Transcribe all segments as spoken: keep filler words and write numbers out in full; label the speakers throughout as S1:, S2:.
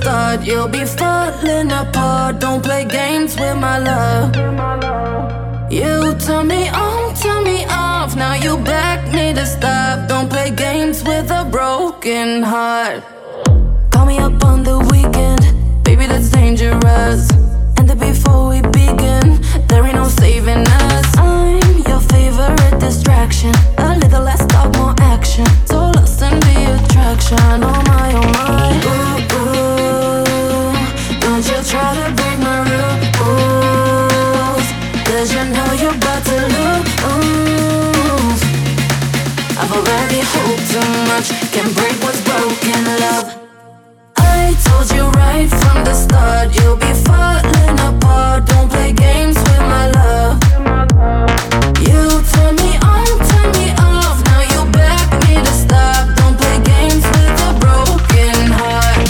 S1: start, you'll be falling apart. Don't play games with my love. You turn me on, turn me off. Now you beg me to stop. Don't play games with a broken heart. Call me up on the weekend, baby, that's dangerous. And then before we begin, there ain't no saving us. I'm your favorite distraction. A little less talk, more action. So lost in the attraction. Oh my, oh my. Ooh, ooh. Don't you try to break my rules, cause you know you're about to lose. I've already hoped too much. Can't break what's broken, love. I told you right from the start, you'll be falling apart. Don't play games with my love. You turn me on, turn me off. Now you beg me to stop. Don't play games with a broken heart.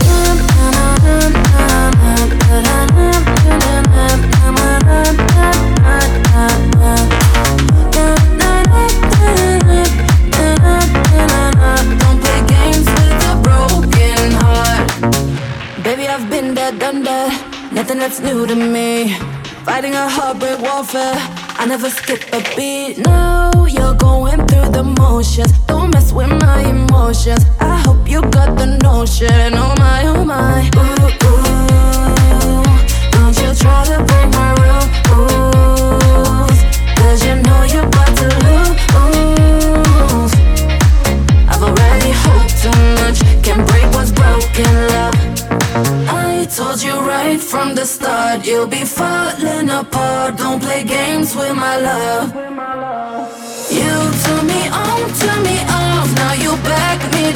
S1: Don't play games with a broken heart. Baby, I've been there, done that. Nothing that's new to me. Fighting a heartbreak warfare, I never skip a beat. No, you're going through the motions. Don't mess with my emotions. I hope you got the notion. Oh my, oh my. Ooh, ooh. Don't you try to break my rules, cause you know you're about to lose. I've already hoped too much. Can't break what's broken, love. I told you right from the start, you'll be falling apart. Don't play games with my love. You turn me on, turn me off. Now you beg me